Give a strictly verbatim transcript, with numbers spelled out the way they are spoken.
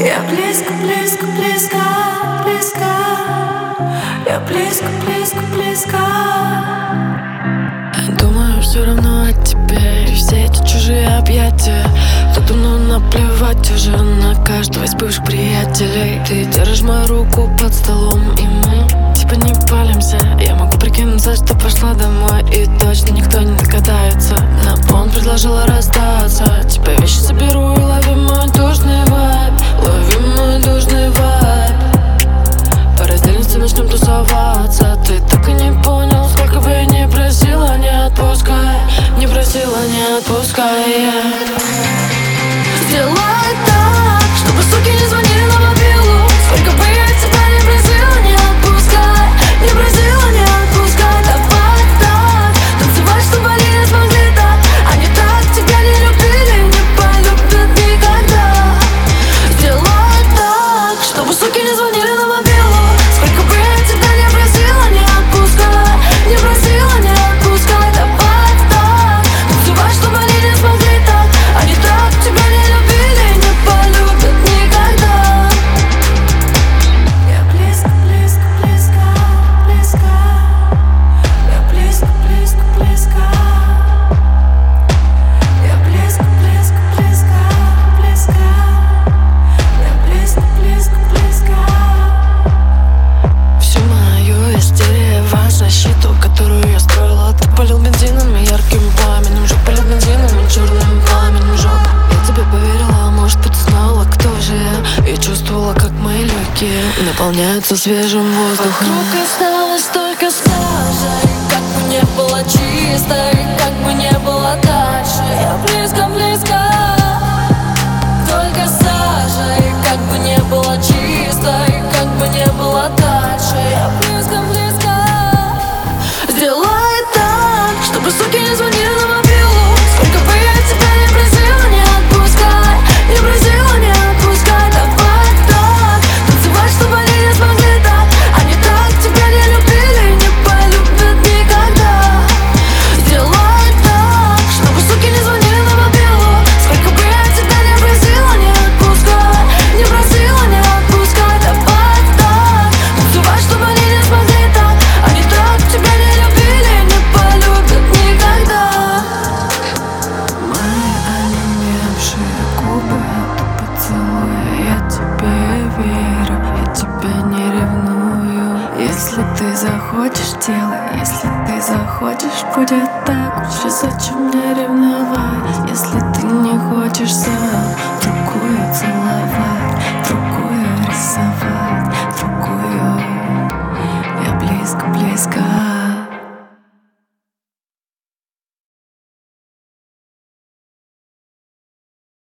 Я близко, близко, близко, близко. Я близко, близко, близко. Думаю все равно о тебе и все эти чужие объятия. Так давно наплевать уже на каждого из бывших приятелей. Ты держишь мою руку под столом, и мы типа не палимся. Я могу прикинуться, что пошла домой, и точно никто не догадается. Но он предложил расстаться. Тебя вещи соберу и лови мой душный вайб. Лови мой душный вайб. По раздельности начнем тусоваться. Ты так и не понял, сколько бы я не просила, не отпускай. Не просила, не отпускай, yeah. Сделай так, чтобы суки не звонили на мобилу. Сколько бы я тебя не просила, не отпускай. Не просила, не отпускай. Давай так, танцевать, чтобы они не смогли так. Они так тебя не любили, не полюбят никогда. Сделай так, чтобы суки не звонили на мобилу. Сколько бы я тебя не просила, не отпускай. Не просила, не отпускай. Давай так, танцевать, чтобы они не смогли так. Они так тебя не любили, не полюбят никогда. Я близко, близко, близко, близко. Я близко, близко, близко. Я близко, близко, близко, близко. Я близко, близко, близко. Всю мою истерию в защиту, которую я строила, ты полил бензином и ярким пламенем. Жёг, полил бензином и черным пламенем жёг. Я тебе поверила, а может быть знала, кто же я. И чувствовала, как мои легкие наполняются свежим воздухом. Вокруг осталось только сажа, и как бы не было чисто, и как бы не было дальше. Я близко, близко, только сажа, и как бы не было чисто, и как бы не было дальше. Я близко, близко. Сделай так, чтобы суки не звонили на мобилу. Сколько бы я тебя не просила, не отпускай. Не просила, не отпускай. Давай так, танцевать, чтобы они не смогли так. Они так тебя не любили, не полюбят никогда. Сделай так, чтобы суки не звонили на мобилу. Сколько бы я тебя не просила, не отпускай. Не просила, не отпускай. Давай так, танцевать, чтобы они не смогли так. Они так тебя не любили, не полюбят никогда. Мои онемевшие губы — это поцелуй. Я тебе верю, я тебя не ревную. Если ты захочешь, делай. Если ты захочешь, будет так. Вообще зачем мне ревновать? Если ты не хочешь сам другую целовать, другую рисовать, другую. Я близко, близко.